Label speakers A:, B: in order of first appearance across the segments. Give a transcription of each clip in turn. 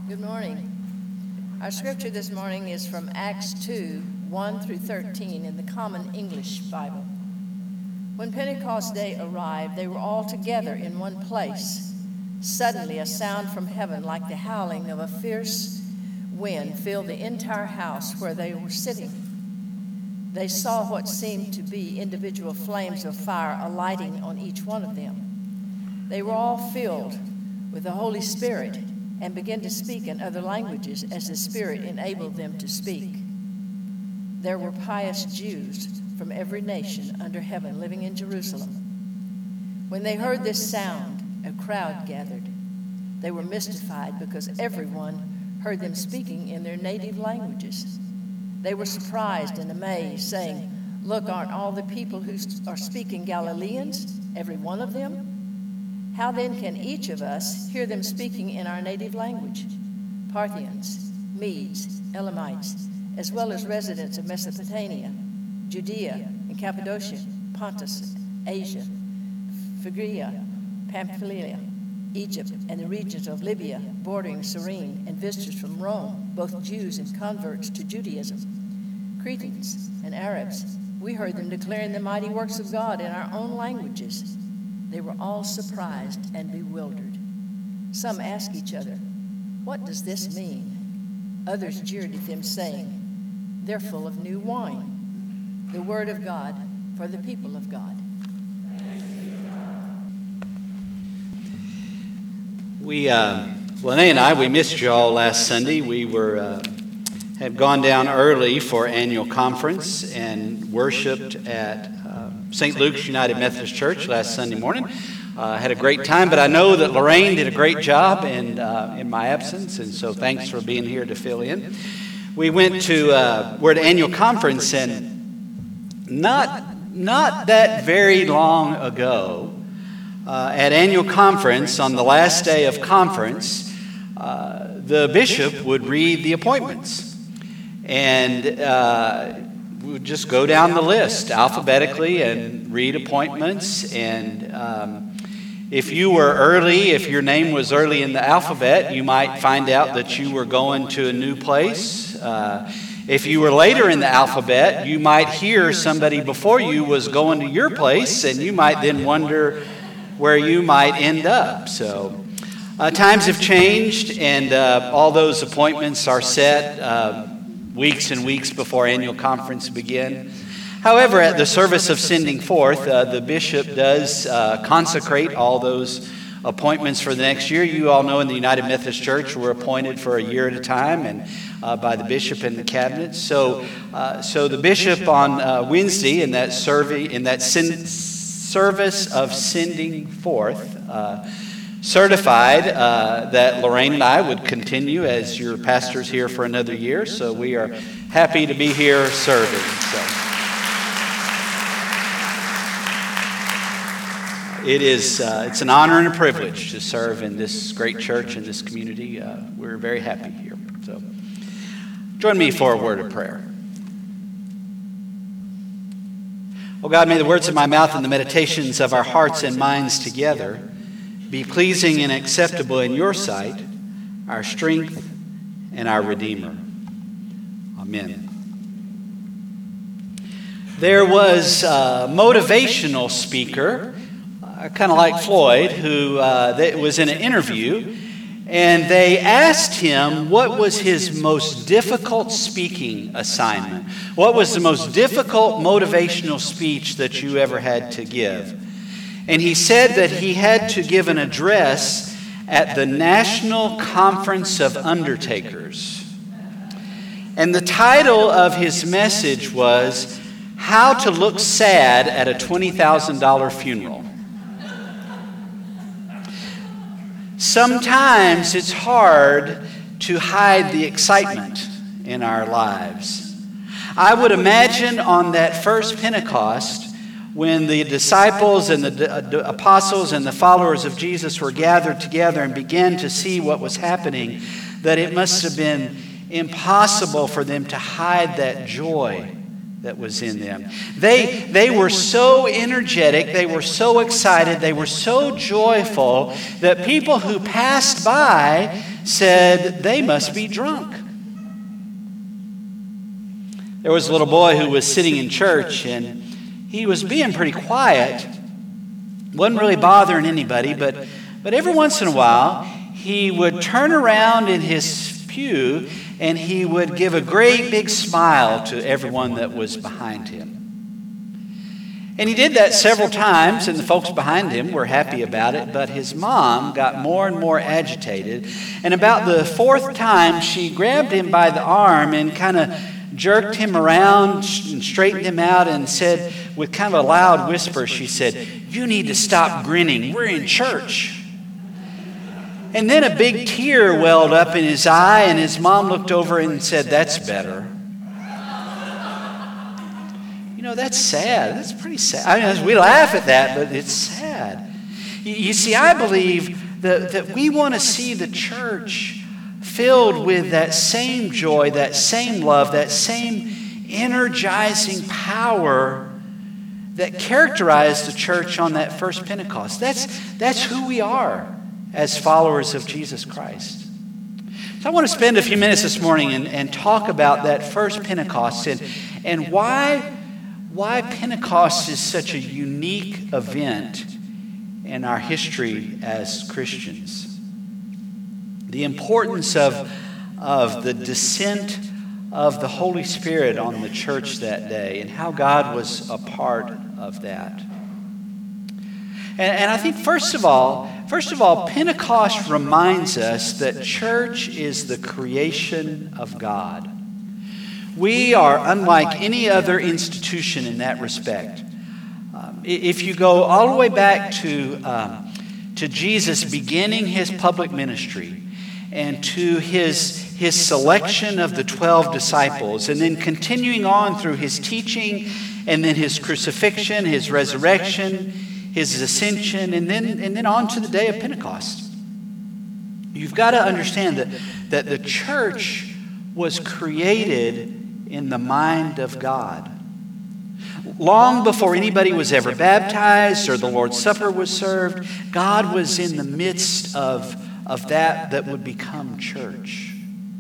A: Good morning. Our scripture this morning is from Acts 2, 1 through 13 in the Common English Bible. When Pentecost Day arrived, they were all together in one place. Suddenly, a sound from heaven like the howling of a fierce wind filled the entire house where they were sitting. They saw what seemed to be individual flames of fire alighting on each one of them. They were all filled with the Holy Spirit and began to speak in other languages as the Spirit enabled them to speak. There were pious Jews from every nation under heaven living in Jerusalem. When they heard this sound, a crowd gathered. They were mystified because everyone heard them speaking in their native languages. They were surprised and amazed, saying, "Look, aren't all the people who are speaking Galileans, every one of them? How then can each of us hear them speaking in our native language? Parthians, Medes, Elamites, as well as residents of Mesopotamia, Judea and Cappadocia, Pontus, Asia, Phrygia, Pamphylia, Egypt, and the regions of Libya bordering Cyrene, and visitors from Rome, both Jews and converts to Judaism, Cretans and Arabs. We heard them declaring the mighty works of God in our own languages." They were all surprised and bewildered. Some asked each other, "What does this mean?" Others jeered at them, saying, "They're full of new wine." The word of God for the people of God.
B: Lene and I, we missed you all last Sunday. We had gone down early for annual conference and worshiped at St. Luke's United Methodist Church last Sunday morning. Had a great time, but I know that Lorraine did a great job in my absence, and so thanks for being here to fill in. We went to, we're at annual conference, and not that very long ago, at annual conference, on the last day of conference, the bishop would read the appointments. And we would just go down the list alphabetically and read appointments. And if you were early, if your name was early in the alphabet, you might find out that you were going to a new place. If you were later in the alphabet, you might hear somebody before you was going to your place, and you might then wonder where you might end up. So times have changed, and all those appointments are set weeks and weeks before annual conference begin. However, at the service of sending forth, the bishop does consecrate all those appointments for the next year. You all know in the United Methodist Church we're appointed for a year at a time, and by the bishop and the cabinet. So the bishop on Wednesday in that service of sending forth certified that Lorraine and I would continue as your pastors here for another year. So we are happy to be here serving. It's an honor and a privilege to serve in this great church in this community. We're very happy here. So join me for a word of prayer. Oh God, may the words of my mouth and the meditations of our hearts and minds together be pleasing and acceptable in your sight, our strength and our Redeemer. Amen. There was a motivational speaker, kind of like Floyd, who was in an interview, and they asked him what was his most difficult speaking assignment. What was the most difficult motivational speech that you ever had to give? And he said that he had to give an address at the National Conference of Undertakers. And the title of his message was, "How to Look Sad at a $20,000 Funeral." Sometimes it's hard to hide the excitement in our lives. I would imagine on that first Pentecost, when the disciples and the apostles and the followers of Jesus were gathered together and began to see what was happening, that it must have been impossible for them to hide that joy that was in them. They were so energetic, they were so excited, they were so joyful that people who passed by said they must be drunk. There was a little boy who was sitting in church, and he was being pretty quiet. Wasn't really bothering anybody, but every once in a while, he would turn around in his pew, and he would give a great big smile to everyone that was behind him. And he did that several times, and the folks behind him were happy about it, but his mom got more and more agitated. And about the fourth time, she grabbed him by the arm and kind of jerked him around and straightened him out and said, with kind of a loud whisper, she said, "You need to stop grinning. We're in church." And then a big tear welled up in his eye, and his mom looked over and said, "That's better." You know, that's sad. That's pretty sad. I mean, we laugh at that, but it's sad. You see, I believe that we want to see the church filled with that same joy, that same love, that same energizing power that characterized the church on that first Pentecost. That's who we are as followers of Jesus Christ. So I want to spend a few minutes this morning and talk about that first Pentecost and why Pentecost is such a unique event in our history as Christians. The importance of the descent of the Holy Spirit on the church that day and how God was a part of that. And I think first of all, Pentecost reminds us that church is the creation of God. We are unlike any other institution in that respect. If you go all the way back to Jesus beginning his public ministry and to his selection of the 12 disciples, and then continuing on through his teaching, and then his crucifixion, his resurrection, his ascension, and then on to the day of Pentecost. You've got to understand that the church was created in the mind of God. Long before anybody was ever baptized or the Lord's Supper was served, God was in the midst of that would become church.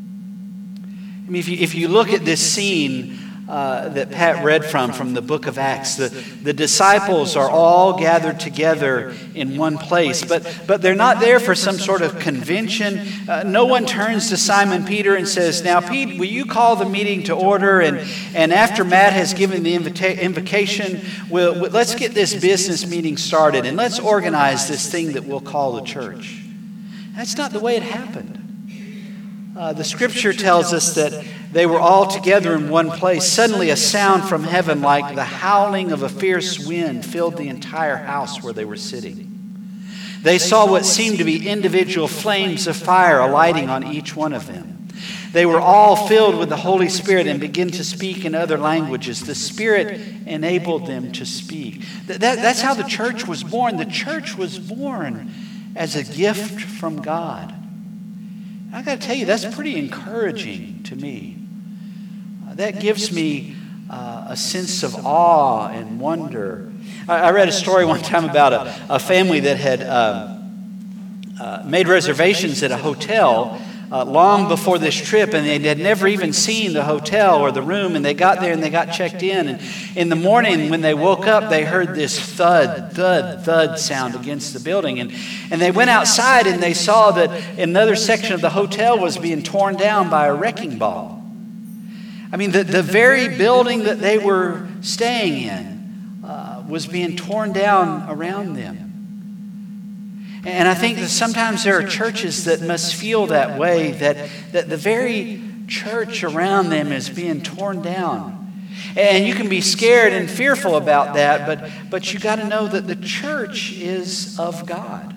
B: I mean, if you look at this scene that Pat read from the book of Acts, the disciples are all gathered together in one place, but they're not there for some sort of convention. No one turns to Simon Peter and says, "Now, Pete, will you call the meeting to order? And after Matt has given the invocation, let's get this business meeting started, and let's organize this thing that we'll call the church." That's not the way it happened. The scripture tells us that they were all together in one place. Suddenly a sound from heaven like the howling of a fierce wind filled the entire house where they were sitting. They saw what seemed to be individual flames of fire alighting on each one of them. They were all filled with the Holy Spirit and began to speak in other languages. The Spirit enabled them to speak. That's how the church was born. The church was born as a gift from God. I got to tell you, that's pretty encouraging to me. That gives me a sense of awe and wonder. I read a story one time about a family that had made reservations at a hotel long before this trip, and they had never even seen the hotel or the room, and they got there and they got checked in. And in the morning when they woke up, they heard this thud, thud, thud sound against the building. And they went outside and they saw that another section of the hotel was being torn down by a wrecking ball. I mean, the very building that they were staying in was being torn down around them. And I think that sometimes there are churches that must feel that way, that the very church around them is being torn down. And you can be scared and fearful about that, but you got to know that the church is of God.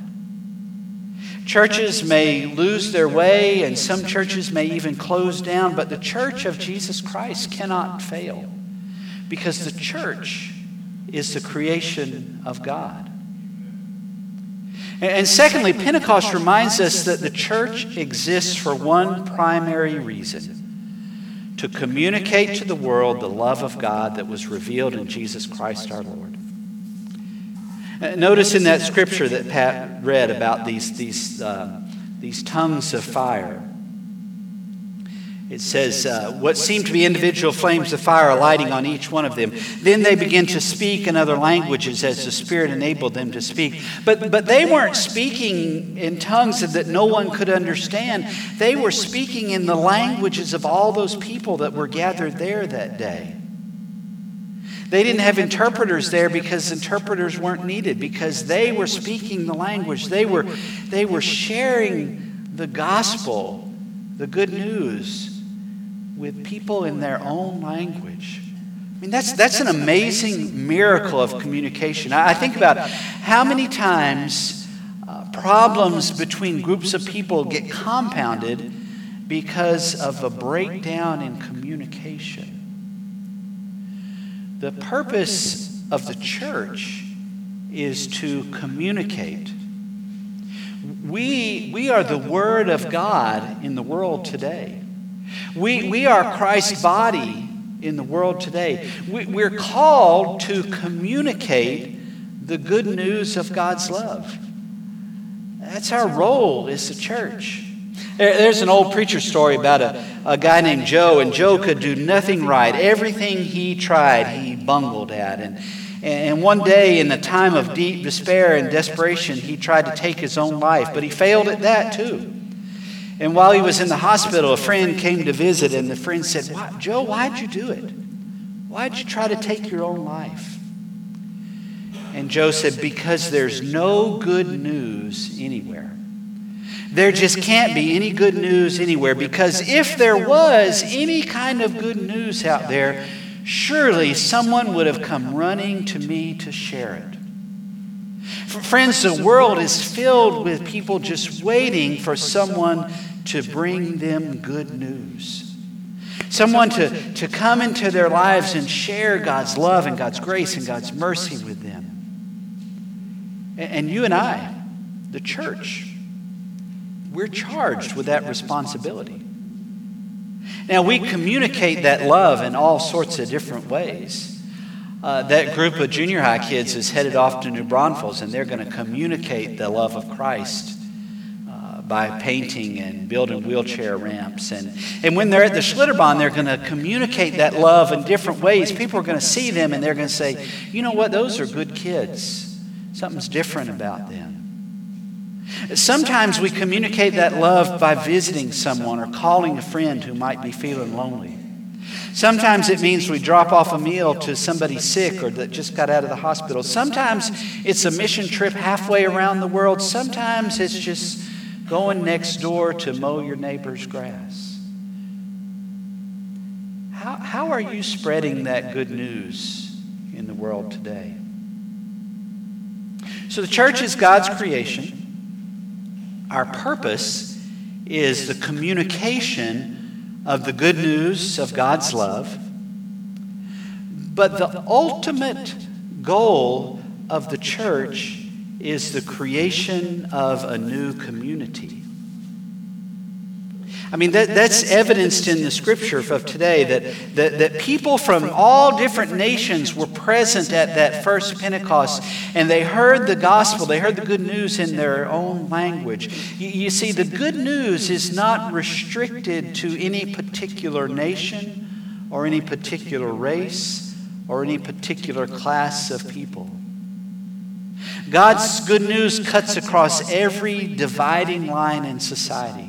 B: Churches may lose their way, and some churches may even close down, but the church of Jesus Christ cannot fail, because the church is the creation of God. And secondly, Pentecost reminds us that the church exists for one primary reason: to communicate to the world the love of God that was revealed in Jesus Christ our Lord. Notice in that scripture that Pat read about these these tongues of fire. It says, what seemed to be individual flames of fire alighting on each one of them. Then they began to speak in other languages as the Spirit enabled them to speak. But they weren't speaking in tongues that no one could understand. They were speaking in the languages of all those people that were gathered there that day. They didn't have interpreters there because interpreters weren't needed, because they were speaking the language. They were sharing the gospel, the good news, with people in their own language. I mean, that's an amazing miracle of communication. I think about how many times problems between groups of people get compounded because of a breakdown in communication. The purpose of the church is to communicate. We are the Word of God in the world today. We are Christ's body in the world today. We're called to communicate the good news of God's love. That's our role as the church. There's an old preacher story about a guy named Joe, and Joe could do nothing right. Everything he tried, he bungled at. And one day, in a time of deep despair and desperation, he tried to take his own life, but he failed at that too. And while he was in the hospital, a friend came to visit, and the friend said, Joe, why'd you do it? Why'd you try to take your own life? And Joe said, because there's no good news anywhere. There just can't be any good news anywhere, because if there was any kind of good news out there, surely someone would have come running to me to share it. Friends, the world is filled with people just waiting for someone to bring them good news. Someone to come into their lives and share God's love and God's grace and God's mercy with them. And you and I, the church, we're charged with that responsibility. Now, we communicate that love in all sorts of different ways. That group of junior high kids is headed off to New Braunfels, and they're going to communicate the love of Christ by painting and building wheelchair ramps. And when they're at the Schlitterbahn, they're going to communicate that love in different ways. People are going to see them, and they're going to say, you know what, those are good kids. Something's different about them. Sometimes we communicate that love by visiting someone or calling a friend who might be feeling lonely. Sometimes it means we drop off a meal to somebody sick or that just got out of the hospital. Sometimes it's a mission trip halfway around the world. Sometimes it's just going next door to mow your neighbor's grass. How are you spreading that good news in the world today? So the church is God's creation. Our purpose is the communication of the good news of God's love. But the ultimate goal of the church is the creation of a new community. I mean, that's evidenced in the scripture of today, that people from all different nations were present at that first Pentecost, and they heard the gospel, they heard the good news in their own language. You see, the good news is not restricted to any particular nation or any particular race or any particular class of people. God's good news cuts across every dividing line in society.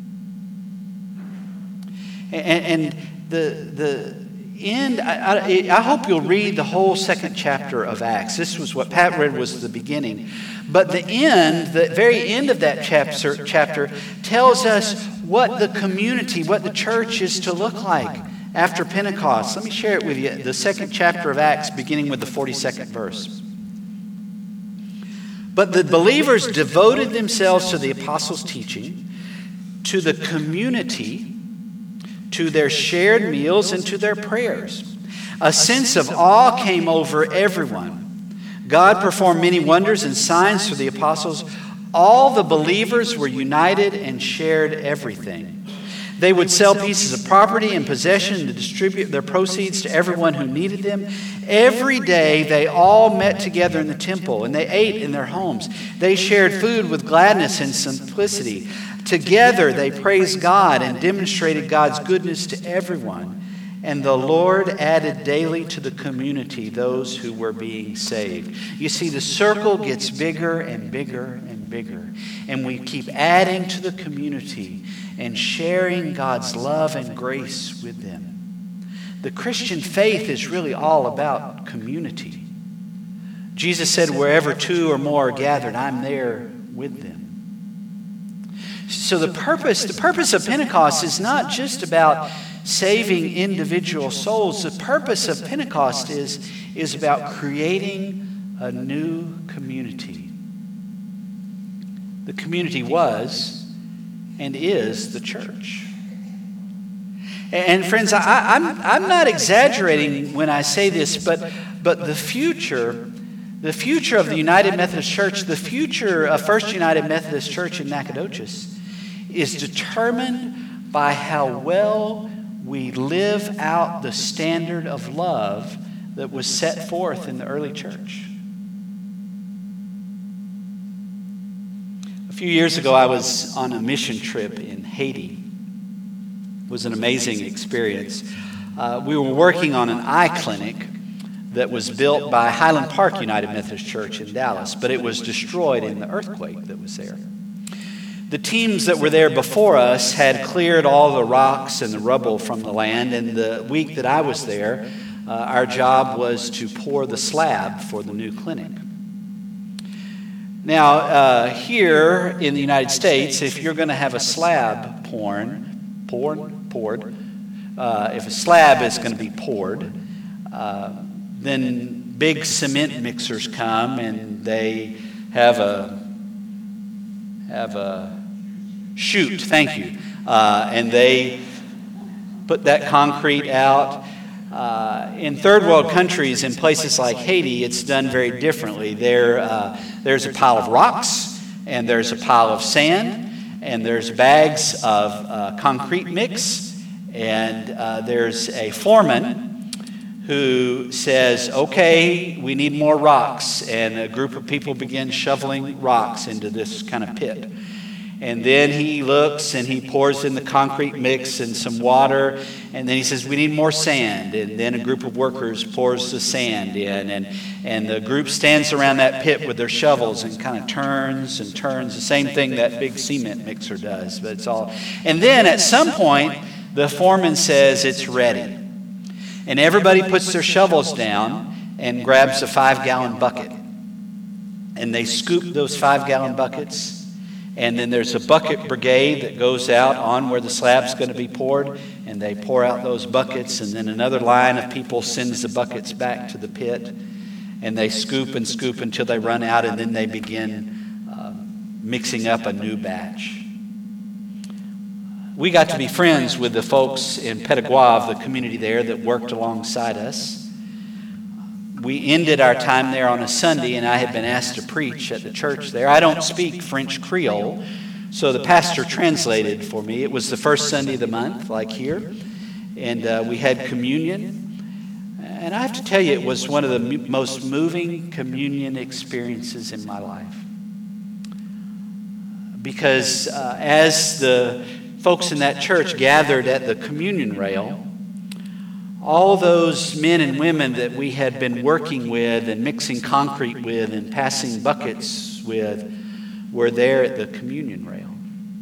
B: And the end, I hope you'll read the whole second chapter of Acts. This was what Pat read was the beginning. But the end, the very end of that chapter tells us what the community, what the church is to look like after Pentecost. Let me share it with you. The second chapter of Acts, beginning with the 42nd verse. But the believers devoted themselves to the apostles' teaching, to the community, to their shared meals, and to their prayers. A sense of awe came over everyone. God performed many wonders and signs through the apostles. All the believers were united and shared everything. They would sell pieces of property and possession to distribute their proceeds to everyone who needed them. Every day they all met together in the temple, and they ate in their homes. They shared food with gladness and simplicity, Together they praised God and demonstrated God's goodness to everyone. And the Lord added daily to the community those who were being saved. You see, the circle gets bigger and bigger and bigger. And we keep adding to the community and sharing God's love and grace with them. The Christian faith is really all about community. Jesus said, wherever two or more are gathered, I'm there with them. So the purpose of Pentecost is not just about saving individual souls. The purpose of Pentecost is about creating a new community. The community was and is the church. And friends, I'm not exaggerating when I say this, but the future of the United Methodist Church, the future of First United Methodist Church in Nacogdoches is determined by how well we live out the standard of love that was set forth in the early church. A few years ago, I was on a mission trip in Haiti. It was an amazing experience. We were working on an eye clinic that was built by Highland Park United Methodist Church in Dallas, but it was destroyed in the earthquake that was there. The teams that were there before us had cleared all the rocks and the rubble from the land, and the week that I was there, our job was to pour the slab for the new clinic. Now, here in the United States, if you're going to have a slab poured, if a slab is going to be poured, then big cement mixers come and they have a chute, thank you, and they put that concrete out. In third world countries, in places like Haiti, it's done very differently. There's a pile of rocks, and there's a pile of sand, and there's bags of concrete mix, and there's a foreman who says, okay, we need more rocks, and a group of people begin shoveling rocks into this kind of pit. And then he looks and he pours in the concrete mix and some water. And then he says, we need more sand. And then a group of workers pours the sand in. And the group stands around that pit with their shovels and kind of turns and turns. The same thing that big cement mixer does. But it's all. And then at some point, the foreman says it's ready. And everybody puts their shovels down and grabs a 5-gallon bucket. And they scoop those 5-gallon buckets. And then there's a bucket brigade that goes out on where the slab's going to be poured, and they pour out those buckets, and then another line of people sends the buckets back to the pit, and they scoop and scoop until they run out, and then they begin mixing up a new batch. We got to be friends with the folks in Petitgois, the community there that worked alongside us. We ended our time there on a Sunday, and I had been asked to preach at the church there. I don't speak French Creole, so the pastor translated for me. It was the first Sunday of the month, like here, and we had communion. And I have to tell you, it was one of the most moving communion experiences in my life. Because as the folks in that church gathered at the communion rail, all those men and women that we had been working with and mixing concrete with and passing buckets with were there at the communion rail.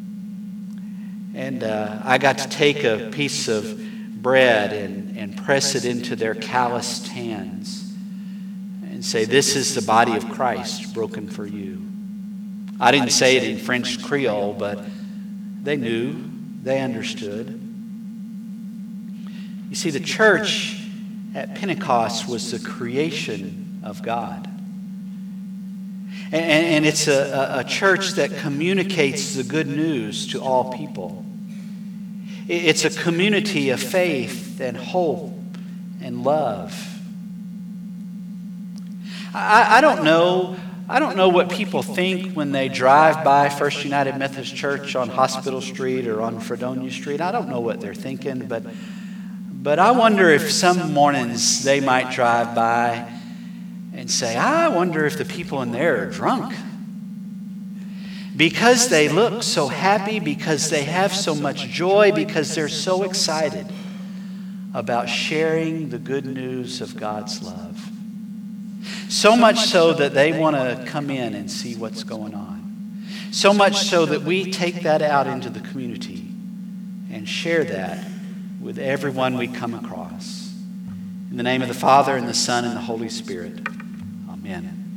B: And I got to take a piece of bread and press it into their calloused hands and say, this is the body of Christ broken for you. I didn't say it in French Creole, but they knew, they understood. You see, the church at Pentecost was the creation of God. And it's a church that communicates the good news to all people. It's a community of faith and hope and love. I don't know what people think when they drive by First United Methodist Church on Hospital Street or on Fredonia Street. I don't know what they're thinking, but I wonder if some mornings they might drive by and say, I wonder if the people in there are drunk. because they look so happy, because they have so much joy, because they're so excited about sharing the good news of God's love. So much so that they want to come in and see what's going on. So much so that we take that out into the community and share that with everyone we come across. In the name of the Father, and the Son, and the Holy Spirit. Amen.